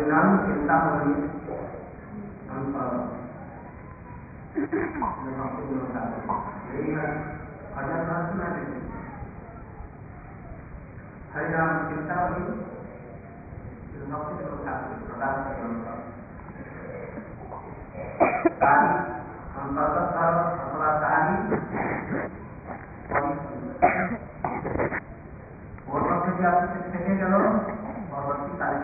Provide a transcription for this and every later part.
परिणाम चिंतामणि हरिनाम चिंतामणि থেকে গেল পরবর্তীকালে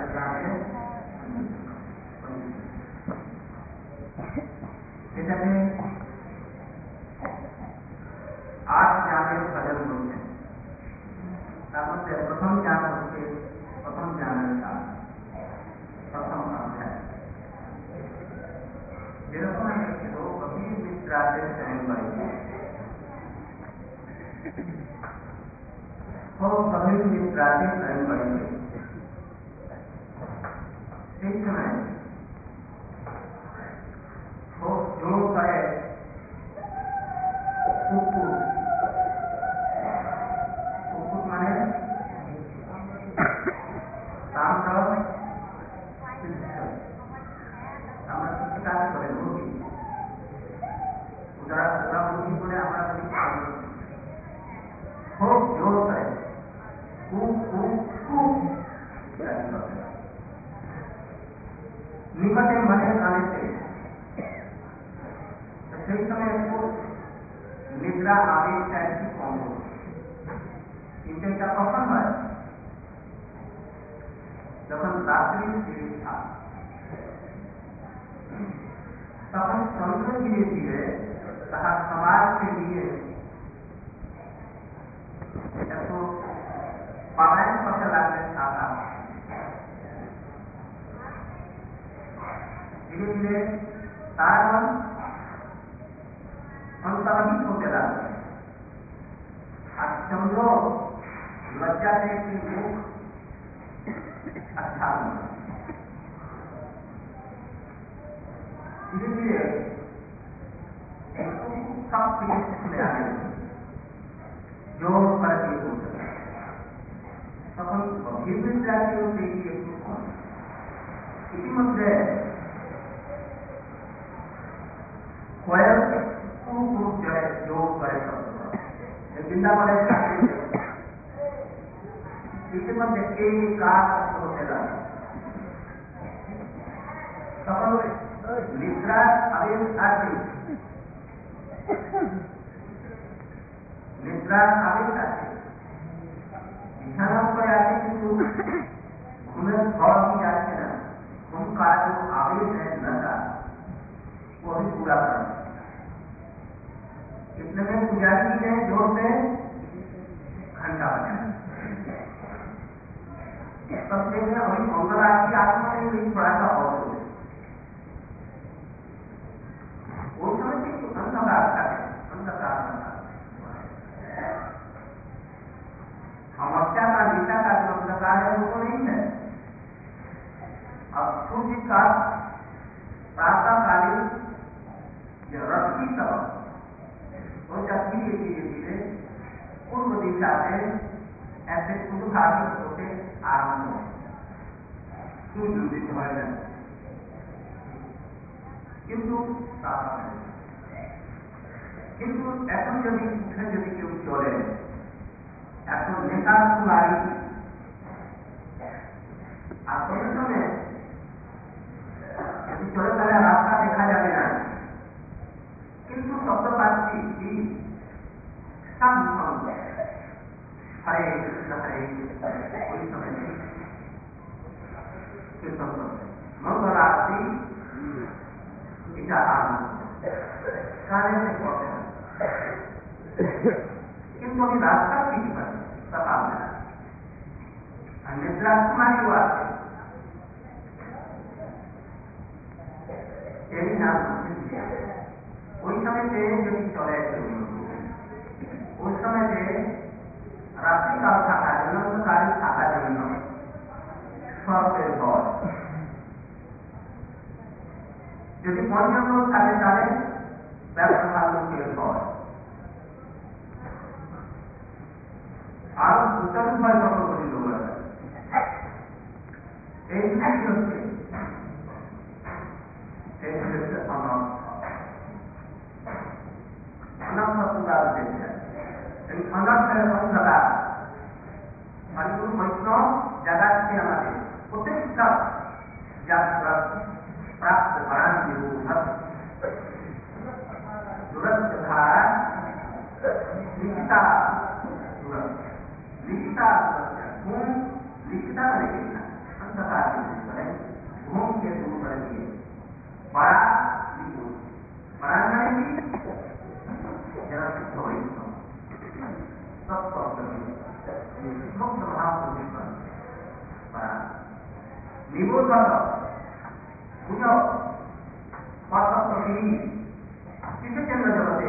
সেটাতে 8 জ্ঞানের ভজন বলছেন। তার মধ্যে প্রথম জ্ঞান হচ্ছে প্রথম জ্ঞানের কাজ, প্রথম অধ্যায়। যেরকম ছিল কবির মিত্রাদের বাড়িতে कबीर मित्राते स्वयं पढ़ेंगे। इस समय वो जो करे कुकुट माने काम करो আমরা কিছু কাজ করে মুরগি যারা ওরা মুরগি করে আমরা খুব জোর করে निकटे मने काने से সেই সময় একটু নিদ্রা আবেগটা একটু কম হচ্ছে, কিন্তু এটা কখন হয় যখন রাত্রি দেরি থাকে, তখন চন্দ্র ধীরে ধীরে তাহার সমাজকে নিয়ে এত পালায়ন করতে লাগলেন। সাদা ধীরে ধীরে তারাগণ অন্তর্হিত হতে লাগলো, আর চন্দ্র লজ্জাতে একটি মুখ अच्छा धीरे धीरे सब चीज खुले आने जो करके তখন গভীর জাতীয় সেই একটু ইতিমধ্যে কয়েক গ্রুপ যোগ করে বৃন্দাবনের ইতিমধ্যে এই কাজ হতে লাগে। তখন নিদ্রা আবেগ আছে, নিদ্রা আবেগ আছে, বিছানা করে আছে, কিন্তু ঘুমের ঘর भी যাচ্ছে না। घूम का जो आवेश है नशा वो भी पूरा करना। इतने में पुजारी ने जोर से घंटा बजाया। तब देखिए अभी मंगल आरती आत्मा ने भी थोड़ा सा और वो समय से अंधकार था, अंधकार था। अमावस्या का निशा का जो अंधकार है वो तो नहीं है। अब सूर्य का प्रातःकालीन रथ की तरफ वो जब धीरे धीरे धीरे पूर्व दिशा से ऐसे उद्घाटित होते आरंभ हो सूर्य उदित हो जाए, किंतु এখন যদি উঠে যদি কেউ চলে, এখন নেতা কুমারী আর প্রথমে যদি চলে তাহলে রাস্তা দেখা যাবে না, কিন্তু শব্দ পাচ্ছি কি সব হরে কৃষ্ণ হরে কৃষ্ণ ওই সময় কীর্তন করবে মঙ্গল আরতি এটা কানে से করতে হবে, কিন্তু আমি রাস্তা ঠিক পাই তা পাবে না। আর নিদ্রা কুমারীও আছে, এই নাম ওই সময়তে যদি চলে ওই সময়তে রাত্রিকাল থাকার জন্য অন্ধকারে থাকার জন্য সর্পের ভয়, যদি পঞ্চম থাকে তাহলে ব্যবসা লোকের ভয়, আরো উত্তর ভয় কত কোটি লোক আছে। এই হচ্ছে জীবনের অন্ধকার হরিগুরু বৈষ্ণব জাগাচ্ছে আমাদের প্রত্যেকটা যাত্রা প্রাপ্ত করান নিরূঢ় दुरंत धारा लिखिता दुरंत लिखिता घूम लिखिता बनेगी अंधकार के दूर करे घूम के दूर कर दिए बड़ा लिखो बड़ा करेंगी जरा से थोड़ी सब मुक्त भाव को देखकर बड़ा निबोध बुझो पाठक प्रति किसे केंद्र जगते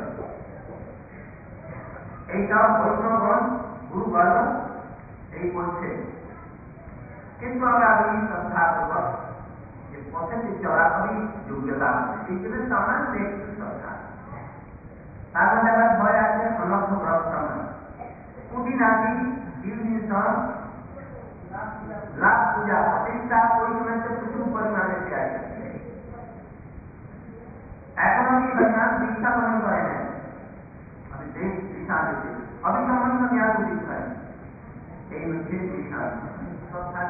এইটাও বৈষ্ণবগণ গুরুগণ এই বলছে কিন্তু আমরা আগে শ্রদ্ধা করব যে পথে চলা করি যোগ্যতা এই জন্য সামান্য একটু শ্রদ্ধা তার জায়গায় ভয় আছে অনর্থ প্রশ্রম কুটি নাকি দিন লাভ পূজা প্রতিষ্ঠা ওই সময় প্রচুর পরিমাণে চাই এখন আমি ভগবান দীক্ষা গ্রহণ করে নেন আমি দেশ দিশা দিতে অভিসম্বন্ধ জ্ঞান উচিত হয় এই হচ্ছে দিশা শ্রদ্ধা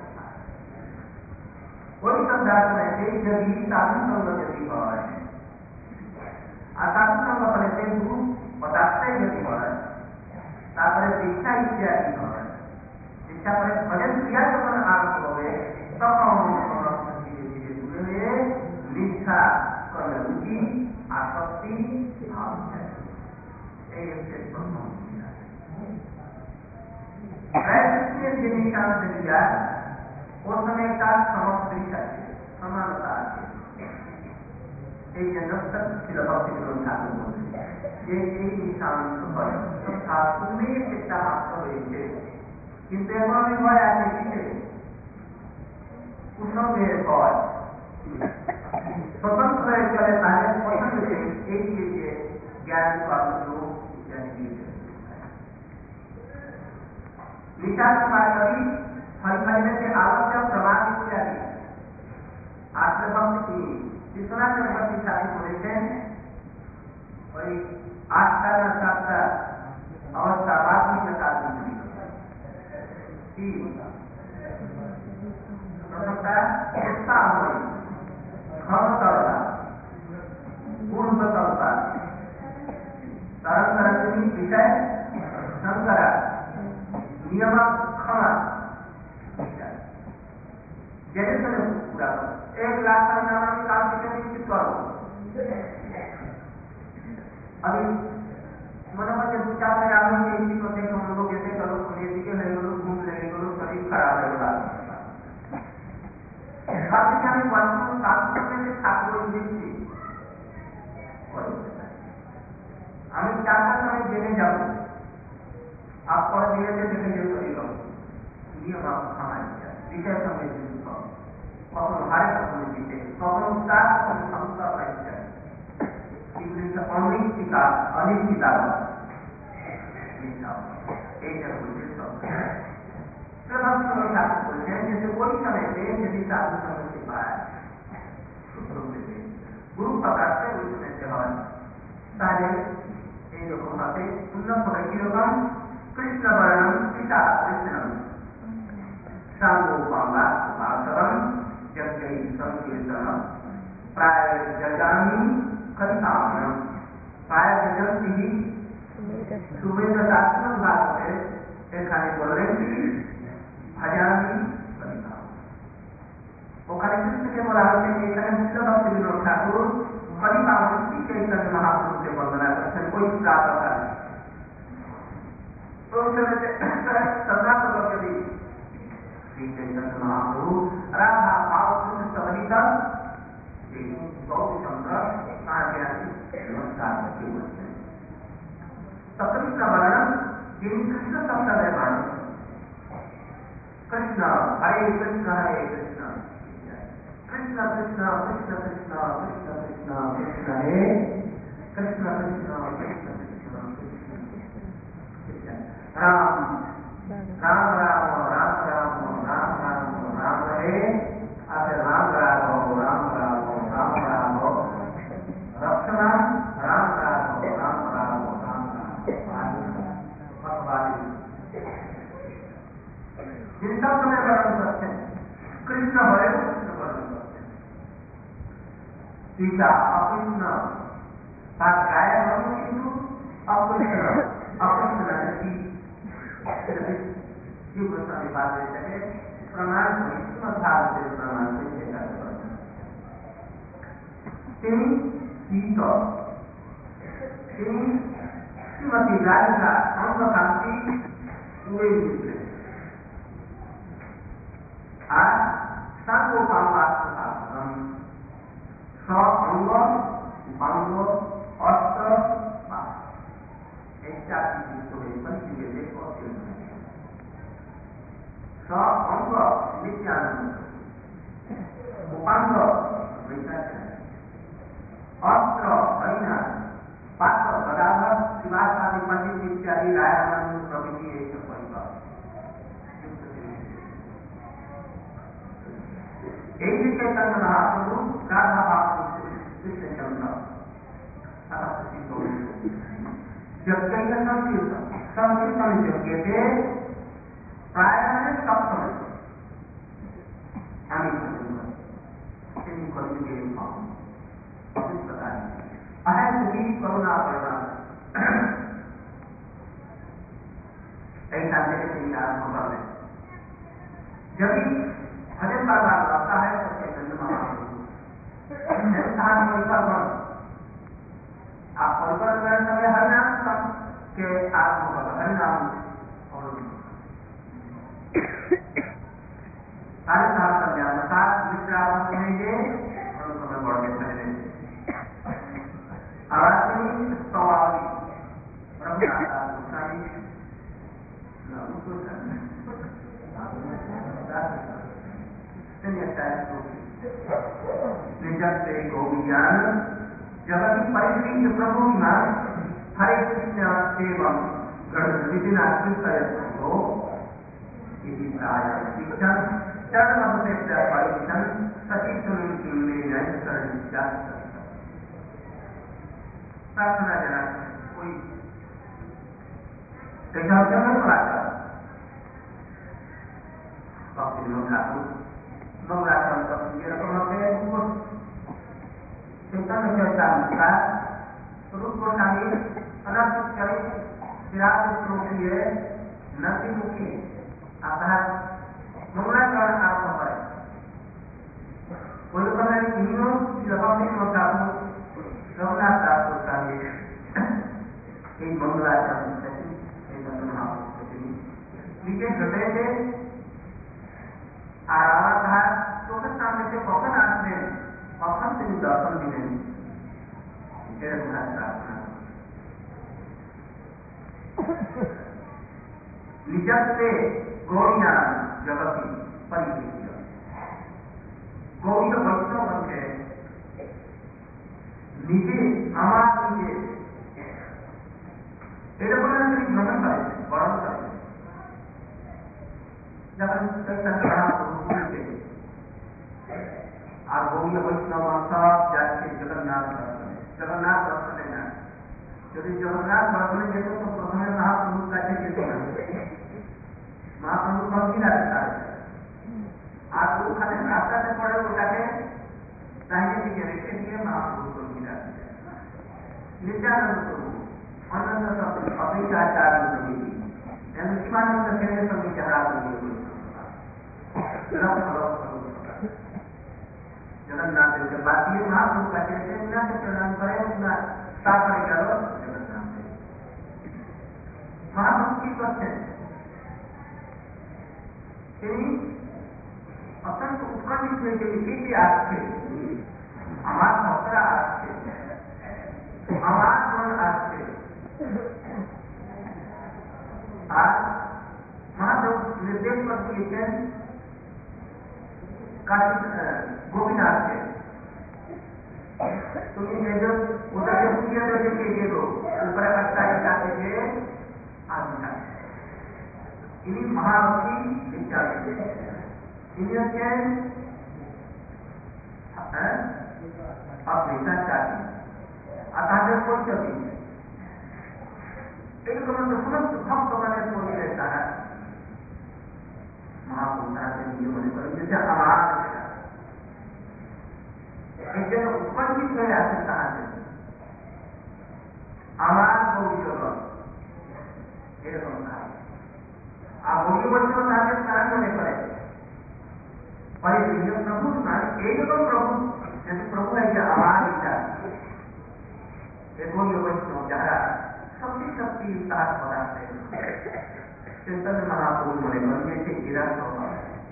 ওই শ্রদ্ধা করেছে যদি সাধু সঙ্গ যদি হয় আর সাধু সঙ্গ ফলেতে গুরু পদার্থে যদি হয় তারপরে দীক্ষা ইত্যাদি হয় দীক্ষা করে ভজন ক্রিয়া যখন আরম্ভ হবে তখন ধীরে ধীরে দূরে হয়ে দীক্ষা रुचि आसक्ति भाव निशान से दिया उस समय का समस्ती समानता ये निशान उनमें शिक्षा হয়েছে কিন্তু এখন আমি ভয় আছে কিসে কুসঙ্গের ভয় स्वतंत्र चले ताले पसंद से एक चीज ज्ञान प्राप्त जो विचार करी फल फलने से आवश्यक प्रमाण इत्यादि आश्रभक्त की विश्वनाथ चक्रवर्ती शादी बोले थे और 8 साल अवस्था बाद में प्रसाद उत्साह हुई क्षमता पूर्णता तरंगी विषय शंकर नियम क्षमा जैसे पूरा 1 लाख का नाम काम के निश्चित करो अभी मनोमन के विचार में आने के इसी को देखो हम लोग कैसे करो लेती के नहीं करो घूम लेने करो शरीर खराब रहेगा बाकी हमें वास्तव में शास्त्र में छात्रों दिखती আমি চারটা সময় জেনে যাব আপনারা ধীরে ধীরে দেখে যে করিল নিয়ম খামাই বিষয় সঙ্গে যুক্ত কখনো হারে কখনো দিতে কখনো উত্তাপ কখনো সংস্কার পাইছে এগুলিকে অনিশ্চিতা এইটা বলছে प्रभाव ठाकुर बोलते हैं जैसे कोई समय पे यदि साधु संग से पाए गुरु प्रकार से वही समय से हवन सारे ये लोगों से उन्नत होने की रकम कृष्ण वर्णम पिता कृष्णम शांगो पांगा भाषवम जगई संकीर्तनम प्राय जगामी कवितामनम प्राय जगंती ही सुमेध शास्त्र भाग से এখানে বললেন হাজারি কবিতা ওখানে কৃষ্ণকে বলা হচ্ছে এখানে বিশ্বভক্তি বিনোদ ঠাকুর কবিতা শ্রী চৈতন্য মহাপ্রভুকে বন্দনা করছেন ওই প্রাতকালে তো শ্রদ্ধাপূর্বক যদি শ্রী চৈতন্য মহাপ্রভু রাধা ভাব কবিতা গৌরচন্দ্র তাঁকে নমস্কার করতে বলছেন সকৃষ্ণ বর্ণন যিনি কৃষ্ণ সম্প্রদায় মানুষ कृष्ण हरे कृष्ण कृष्ण कृष्ण कृष्ण कृष्ण कृष्ण कृष्ण कृष्ण हरे कृष्ण कृष्ण कृष्ण कृष्ण राम राम राम राम राम राम राम राम हरे फिर राम राघव राम राघव राम राघव रक्षण राम राघव राम राघव राम राघव टीका अपिन्न गाय किंतु अपिन्न जीव संविभाग प्रमाण भाग से प्रमाण से शीत श्रीमती राधिका अंग कांति हुए आज सर्वोपांगात्म स अंग उपांग अस्त्र स अंग नित्यानंद उपांग अस्त्र हरिना पात्र गदाधर शिवासादि पंडित इत्यादि रायमान प्रभृति एक परिवार एक चैतन्य महाप्रभु राधा भाव कृष्ण चंद्र जब कहीं संकीर्तन योग्य थे प्राय सप्तम अहम सुखी करुणा परिणाम ऐसा आरंभ कर लें जब भजन का बात आता है तो चैतन्य महाप्रभु आप परिवर्तन करने समय हरिनाम के आरंभ कर हरिनाम और सारे साल कल्याण सात विश्राम कहेंगे और समय बढ़ के चले सवाली निजते गोविज्ञान जगत परिवृत प्रभु ज्ञान हरे कृष्ण एवं गणविधिना कृतयो इति प्राय शिक्षण चरण से परीक्षण सती सुनिले जय शरण प्रार्थना जरा कोई कैसा जन्म प्राप्त भक्ति मंगलाचरण का ये रकम होते हैं उनको चिंतन चर्चा का रूप गोस्वामी अनंत चरित विराट श्लोकीय नरसिंहमुखी आपका मंगलाचरण आरंभ करें कोई लोग तीनों रकम होता रघुनाथ दास गोस्वामी एक मंगलाचरण नीचे घटे थे आराम कहा तो सामने से कौन आते हैं कौन से दर्शन मिले रघुनाथ दास निजत से गौरिया जगती परिचय गौरी वैष्णव बन गए निजे আমার নিজে এরকম একটা ভ্রমণ করে বরণ করে যখন চৈতন্য মহাপ্রভু আর গৌরী বৈষ্ণব সব যাচ্ছে জগন্নাথ দর্শনে না যদি জগন্নাথ দর্শনে যেত তো প্রথমে মহাপ্রভুর কাছে যেত না মহাপ্রভু ভক্তি রাখতে আর ওখানে রাস্তাতে পড়ে ওটাকে दाहिने दिखे रेखे दिए महाप्रभु को गिरा नित्यानंद प्रभु अनंत अद्वैताचार्य प्रभु शिवानंद केंद्र प्रभु जहाँ जगन्नाथ देव के बाद ये महाप्रभु का कहते हैं उन्हें से प्रणाम करें उतना स्थापना करो जगन्नाथ देव महाप्रभु की करते हैं अत्यंत उत्कंठित हुए के लिए आते আমার ভক্তরা আসছে আমার মন আসছে আর মহাদেব নির্দেশ করে দিয়েছেন गोपीनाथ से तो ये जो उधर से पूछे तो जो के ये लोग ऊपर कट्टा जाते थे आदमी इन्हीं महाभक्ति विचार इन्हीं के आप देखना चाहते अतः कोई चलती एक तो समस्त भक्त बने कोई रहता है महापुरुषा से नियम होने पर जैसे आवाज এই জন্য উপস্থিত হয়ে আছে তাহাদের আমার ভবিষ্যৎ এরকম থাকে। আর বলি বৈষ্ণব তাদের প্রাণ মনে করে পরে প্রভু স্নান এইরকম প্রভু যদি প্রভু আছে আমার ইচ্ছা বলি বৈষ্ণব যারা শক্তি শক্তি তার পদার্থে चैतन्य महाप्रभु मने बनिए थे गिरा स्वभाव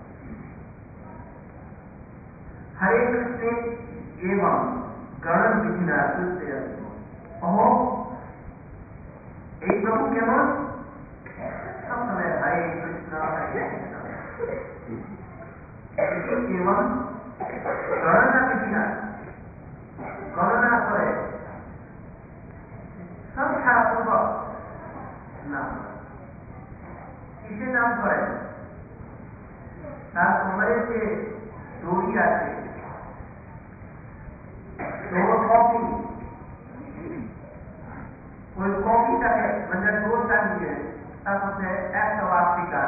हरे कृष्ण एवं गण विधिना अहो एक प्रभु केवल सब समय हरे कृष्ण एवं गणना विधिना गणना करे संख्या पूर्वक नाम किसे नाम करे তার কমরে যে দড়ি আছে দৌড় কপি ওই কপিটাকে মানে দৌড়টা নিয়ে তার মধ্যে 108টি গান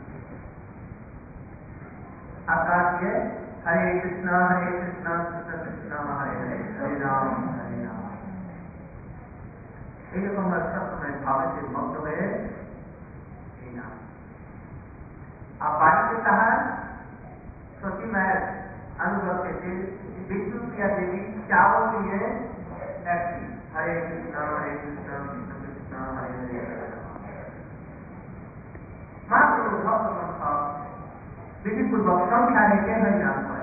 আকাশ দিয়ে হরে কৃষ্ণ কৃষ্ণ কৃষ্ণ হরে হরে হরে রাম এইরকম সবসময় ভাবের মধ্য হয়ে এই নাম आप बाड़ी के कहा सती मैं अनुभव कहते विष्णु प्रिया देवी चावल के लिए ऐसी हरे कृष्ण कृष्ण कृष्ण हरे हरे मात्र भक्त विधि पूर्वक संख्या लेके हरि नाम पर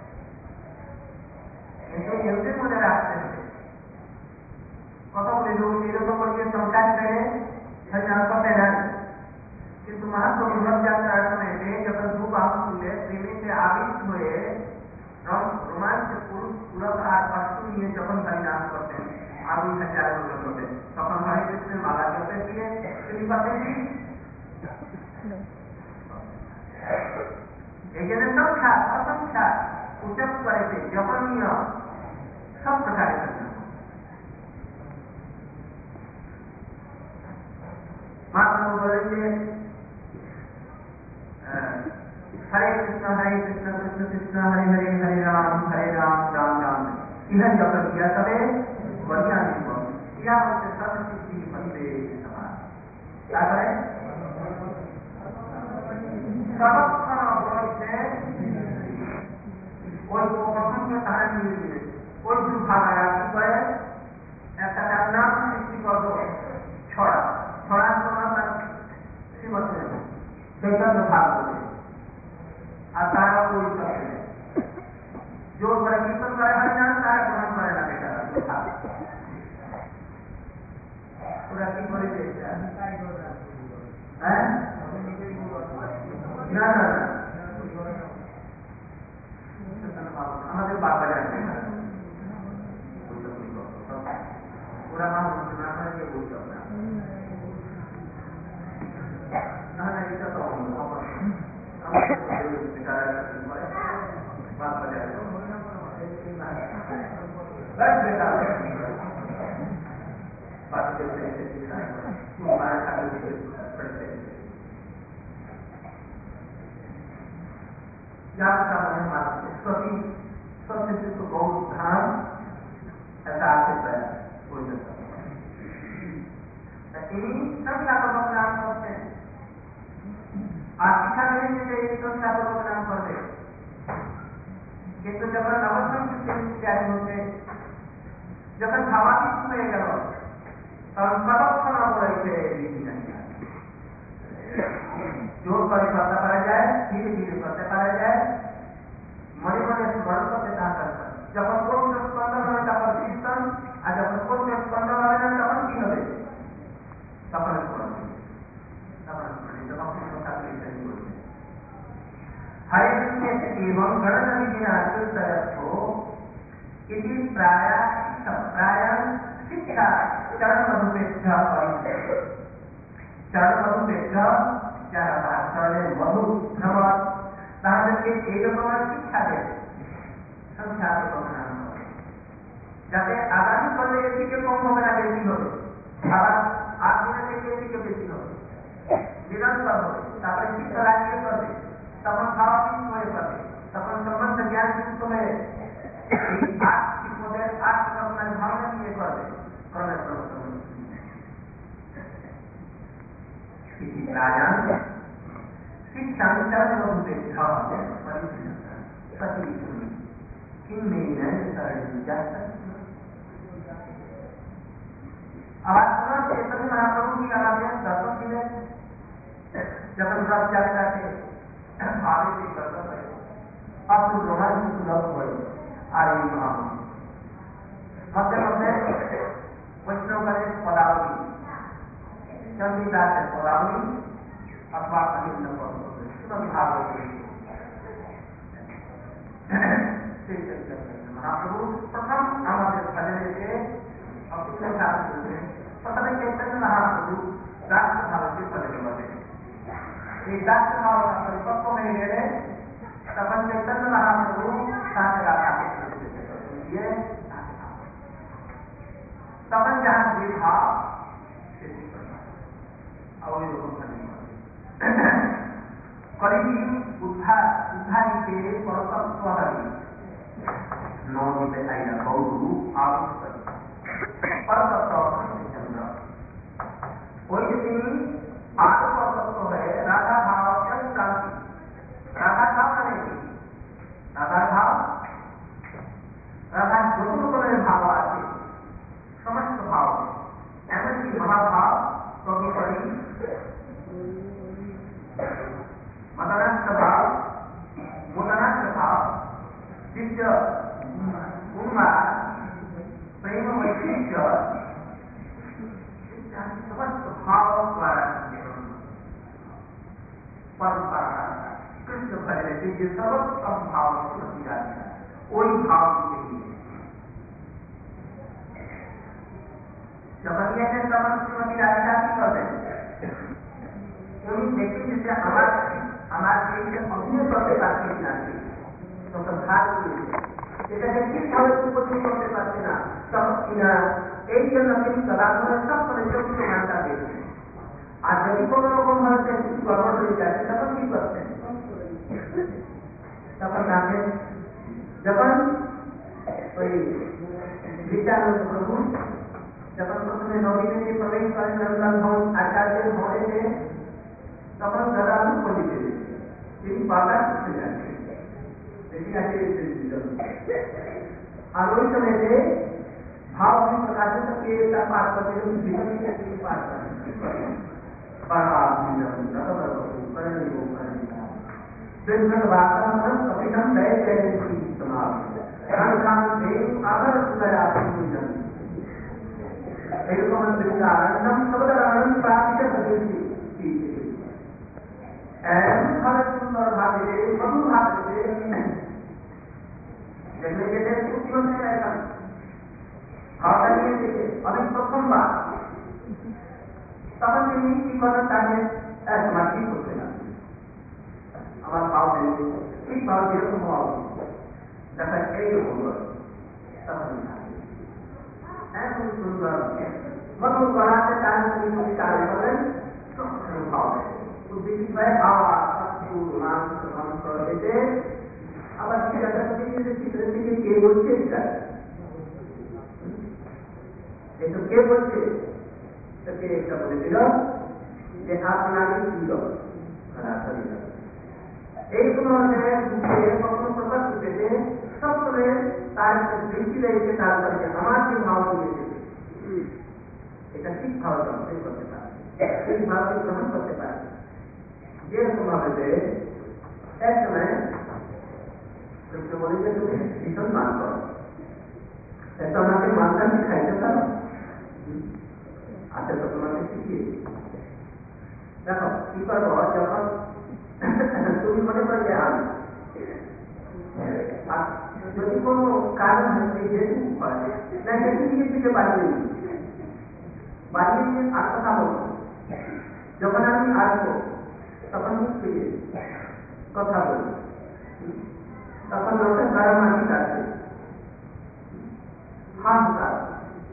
किंतु एवढे मुझे रास्ते थे कत बोले लोग तेरे को करके संख्या करे हरि नाम करते हैं किंतु महाप्रभु लग जाता समय में जब दो बाबू खुले प्रेमी से आविष्ट हुए रोमांच पूरा वस्तु लिए जब परिणाम करते हैं आदि हजारों लोग होते हैं तब हमारे देश में माला करते थे তিনি পাতেন কি এখানে সংখ্যা অসংখ্যা উচ্চাপ করেছে জপনীয় সব প্রকারের महाप्रभु बोलेंगे हरे कृष्ण कृष्ण कृष्ण हरे हरे हरे राम राम राम इधर जब किया तबे बढ़िया नहीं किया बच्चे सर्वसिद्धि बंदे समान क्या करें सर्वक्षण बोलते कोई को प्रथम में कहानी मिली कोई जो भाग आया कि कोई ऐसा करना सृष्टि कर दो छोड़ा छोड़ा श्रीमत चैतन्य भाग होते तारा कोई करते जो बड़ा कीर्तन करे हरिनाम तारा ग्रहण करे ना बेटा पूरा की बोले ना ना हमारे बाप बजाते हैं पूरा नाम सुना है ये बोल सकता ना ना ये तो बात बजाते बस बेटा बात करते हैं हमारे साथ पढ़ते हैं याद का मन मात्र सभी सबसे जिसको बहुत धाम ऐसा आपसे पाया कोई नहीं संख्या को नाम करते हैं आप शिक्षा देने के लिए संख्या को नाम करते हैं किंतु जब अवसर जारी होते जब खावाती सुने गलो तब पदक्षण बोले जोर कर करता पारा जाए धीरे धीरे करते पारा जाए मने मने स्मरण करते करता जब कोई स्पंदन हो तब कीर्तन और जब कोई स्पंदन हो तब की হবে তখন স্মরণ তখন স্মরণ जब अपने কথা कीर्तन बोलते हरे कृष्ण एवं गणन विधिना तरफो इति प्राय शिक्षा चरण मधुपेक्ष चरण मधुपेक्ष যারা চরণে মধু ভ্রমণ তাদেরকে এইরকম শিক্ষা দেয় সংখ্যা প্রদান করে যাতে আগামী কলে এর থেকে কম হবে না বেশি হবে আবার 8 দিনের থেকে এর থেকে বেশি হবে নিরন্তর হবে তারপরে চিত্ত লাগিয়ে করবে তখন খাওয়া পিস হয়ে যাবে তখন সম্বন্ধ জ্ঞান যুক্ত হয়ে 8 राजन शिक्षण चरणोपेक्ष अब चैतन्य महाप्रभु की आराधना सरस्वती में जब रथ यात्रा के भावे से करता है अब तो रोहन की सुलभ हुए आर्य महाप्रभु मध्य मध्य वैष्णव करे पदावली चंद्रिका से पदावली अथवा अहिंद भागवत महाप्रभु प्रथम हमारे भजन के अपने साथ प्रथम चैतन्य महाप्रभु राष्ट्र भाव से भजन बने एक राष्ट्र भाव का परिपक्व नहीं ले रहे तब चैतन्य महाप्रभु साथ राधा के तब जहां भी भाव करीबी उद्धारी के परतत्व नौ पे आइला गौरु आवश्यक परतत्व चंद्र कोई दिन आठ परतत्व है राधा भाव क्रांति राधा भाव करेगी राधा भाव राधा जो भाव आते समस्त भाव एमएससी महाभाव प्रभुपरि मदनास्थ भाव मुदनास्थ भाव शिष्य उन्माद प्रेम वैशिष्य समस्त भाव द्वारा परंपरा कृष्ण भजन से ये सर्वोत्तम भाव होती जाती है वही भाव चाहिए जबरिया के समस्त श्रीमती राधिका की कर देते देखिए जिससे हमारे देश के अपने करते पाते जाते तो संसार जैसे किस भाव को करते पाते ना सब एक जन अपनी कला सब परिचय को मानता देते हैं आज यदि को लोगों में से गड़बड़ हो जाते तब की करते हैं तब नाते जब कोई विचार प्रभु जब प्रथम नौरी में प्रवेश करें नंदन भवन आचार्य होने से तब जरा खोली दे तेरी बाधा पूछ जाती है लेकिन और वही समय से भाव भी प्रकाशित किए पाठ करते हैं जीवन की पाठ करते वातावरण कपिलम नए चैन समाप्त आदर सुदया वृंदारणम शब्दारण प्राप्त सुंदर भागे मधु भाग से देखने के लिए जीवन में रहेगा अभी प्रथम बात समझ नहीं की करना चाहिए समाधि होते ना हमारा भाव देंगे ठीक भाव दिए तो भाव जैसा एक होगा ऐसे सुंदर मधु बढ़ाते कार्य कार्य करें तो भाव है उद्देश्य भाव देते अब अच्छी जगह के बोलते तो के बोलते बोले दिल যে আপনারই ছিল এই সময়ে কখনো প্রকাশ করতে সবসময় তার দৃষ্টি রয়েছে তার কাছে আমার যে ভাব রয়েছে এটা ঠিক ভাবে গ্রহণ করতে পারে সেই ভাবকে গ্রহণ করতে পারে যেরকম ভাবে এক সময় কৃষ্ণ বলে যে তুমি ভীষণ মান করো এটা আমাকে মানটা শিখাইতে পারো আচ্ছা তো তোমাকে শিখিয়ে দেখো কি করবো যখন তুমি মনে করবে আমি যদি কোনো কারণ হচ্ছে যেটুকু করে না সেটুকু নিজে থেকে বাড়িয়ে নিয়ে আর কথা বলবো যখন আমি আসবো তখন মুখ ফিরে কথা বলবো তখন লোকের মারামারি কাটবে হাত কাটবে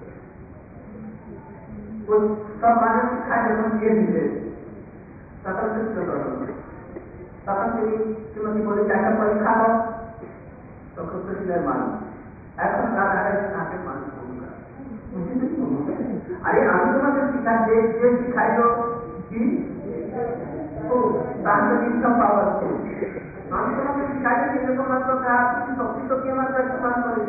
सब मानव खाए जब हम ये मिले तখন कृष्ण तখন তিনি শ্রীমতী বলে একটা পরীক্ষা দাও তখন কৃষ্ণের মান এখন তার আগে তাকে মানুষ বলুন আরে আমি তোমাকে শিখা যে শিখাইল কি তাহলে ইনকাম পাওয়ার আমি তোমাকে শিখাই এরকম মাত্র তুমি শক্তি শক্তি মাত্র একটু মান করে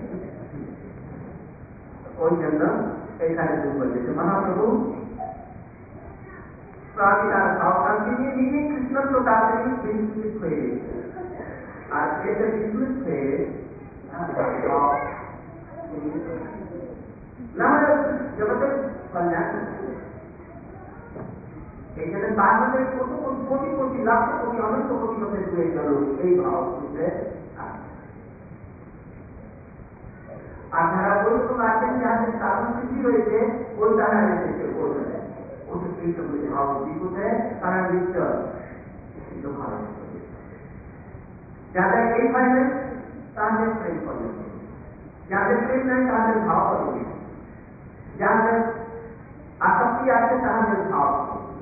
ওই জন্য এখানে দুর্বল যেতে মহাপ্রভু প্রাণীরা ভাবকান্তি নিয়ে নিজেই কৃষ্ণত্ব তাড়াতাড়ি বিস্মৃত হয়ে গেছে আর এতে বিস্মৃত হয়ে জগতের কল্যাণ এই জন্য তার মধ্যে কত কোটি কোটি লাখ কোটি অনন্ত কোটি লোকের হয়ে গেল এই ভাব বুঝতে আর যারা বৈষ্ণব আছেন যাদের সাধন সৃষ্টি রয়েছে ওই তারা এসেছে করবে ওদের এই সব ভাব বিপুতে তারা নিশ্চয় ভালো যাদের এই হয় না তাদের প্রেম করবে যাদের প্রেম নাই তাদের ভাব করবে যাদের আসক্তি আছে তাদের ভাব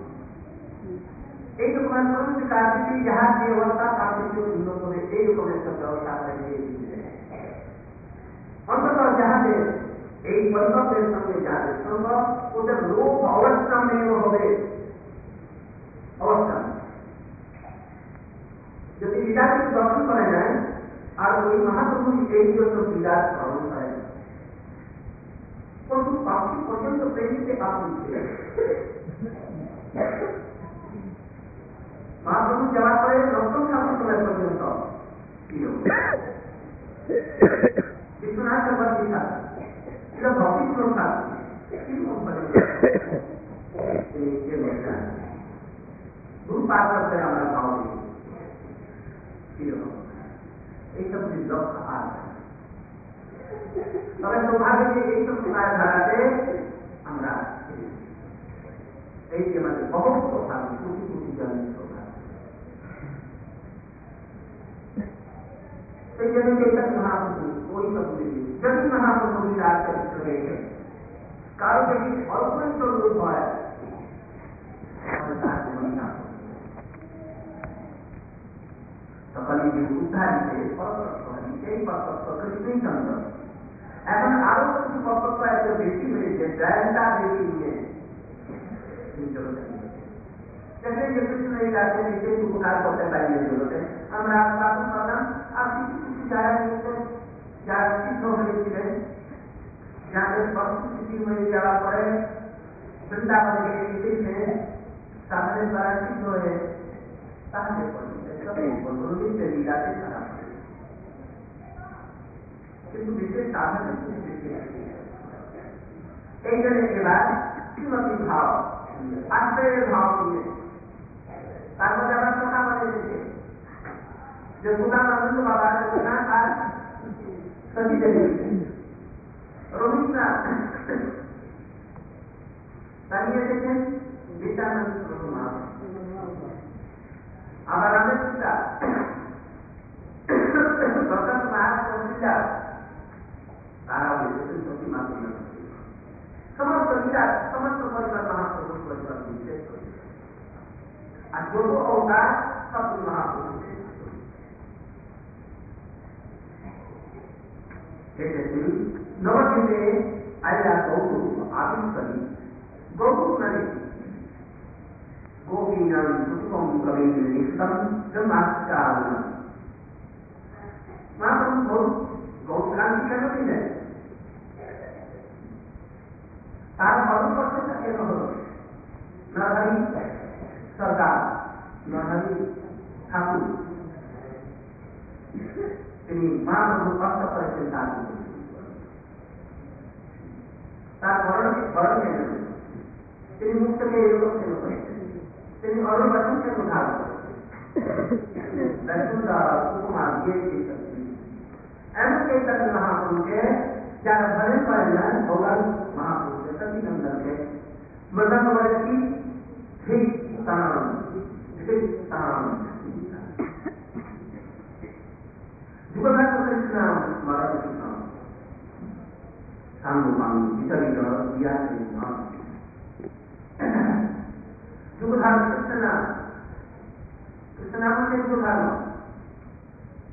এই রকমের সমস্ত কাজটি যাহা যে অবস্থা তার থেকে উন্নত হবে এই রকমের একটা ব্যবস্থা লাগিয়ে দিচ্ছে অন্তত যাহাদের এই বৈষ্ণবের সঙ্গে যাদের সঙ্গ ওদের লোভ অবস্থা মেয়ে হবে অবস্থা যদি বিরাটকে দর্শন করা যায় আর ওই মহাপ্রভু এই জন্য বিরাট স্মরণ করে পশু পাখি পর্যন্ত প্রেমিতে আপনি মহাপ্রভু যাওয়ার পরে নতুন ঠাকুর সময় পর্যন্ত ছিল বিশ্বনাথ চক্রবর্তী ঠাকুর ছিল ভক্তি শ্রদ্ধা দূর পার করতে আমরা ভাব ছিল এইসব লক্ষ্য আর তবে সৌভাগ্য যে এইসব সময় ধারাতে আমরা এই যে আমাদের বহুত কথা কোটি কোটি জনের সৌভাগ্য সেই জন্য চৈতন্য মহাপ্রভু ওই সব যদি মহাপ্রভু বিরাট চরিত্র রয়েছে কারো যদি অল্প একটু রূপ হয় তার জীবন না সকলে যে উদ্ধারিতে এই পরতত্ত্ব কৃষ্ণই চন্দ্র এখন আরো কিছু পরতত্ত্ব এত বেশি হয়েছে ড্রাইভটা বেশি নিয়ে সেখানে যে কৃষ্ণ এই রাজ্যে নিজে উপকার করতে পারি জগতে আমরা আস্বাদন করলাম আর কিছু কিছু যারা নিয়েছে যারা সিদ্ধ হয়েছিলেন যাদের সংস্কৃতি হয়ে যাওয়ার পরে বৃন্দাবনে এসেছে তাদের দ্বারা সিদ্ধ হয়ে তাহলে লীলাতে খারাপ কিন্তু বিশেষ সাধনে এই জন্য এবার শ্রীমতী ভাব আশ্রয়ের ভাব নিয়ে তার মধ্যে আবার কথা বলে দিচ্ছে যে সুদানন্দ বাবা আর সতী দেবী রবীন্দ্রনাথ দাঁড়িয়ে এসেছেন বিদ্যানন্দ আবার আমাদের পিতা প্রকাশ মহারাজা তারাও এসেছেন সতী মাতৃ সমস্ত বিরাট সমস্ত পরিবার মহাপ্রভুর পরিবার বিশেষ আর যোগ অবতার সব মহাপ্রভু এসেছেন নবদ্বীপে আইলা গৌতম আবিষ্কারী গৌতম নদী গোপীনাম পুষ্পম কবীন্দ্র নিষ্ঠম ব্রহ্মাচারণ মহাপ্রভু গৌতরাঙ্গী কেন দিলেন তার সর্বপ্রথম কেন হল নরহরি সরকার নরহরি ঠাকুর তিনি মহাপ্রভু কষ্ট করেছেন তার বরণ কেন তিনি মুক্তকে এরকম কেন করেছেন তিনি অরবচন কেন ধারণ করেছেন উপমা দিয়েছে এমন চৈতন্য মহাপ্রভুকে যারা ভজন করেন ভগবান মহাপ্রভুকে সতীনন্দনকে বলতে বলে কি ঠিক স্থান যুগধার কৃষ্ণ স্মরণ কৃষ্ণ সাঙ্গুপাং বিতরিত বিয়াসে যুগধার কৃষ্ণ নাম হচ্ছে যুগধার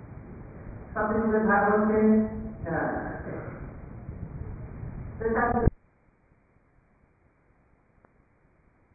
সব যুগের ধার হচ্ছে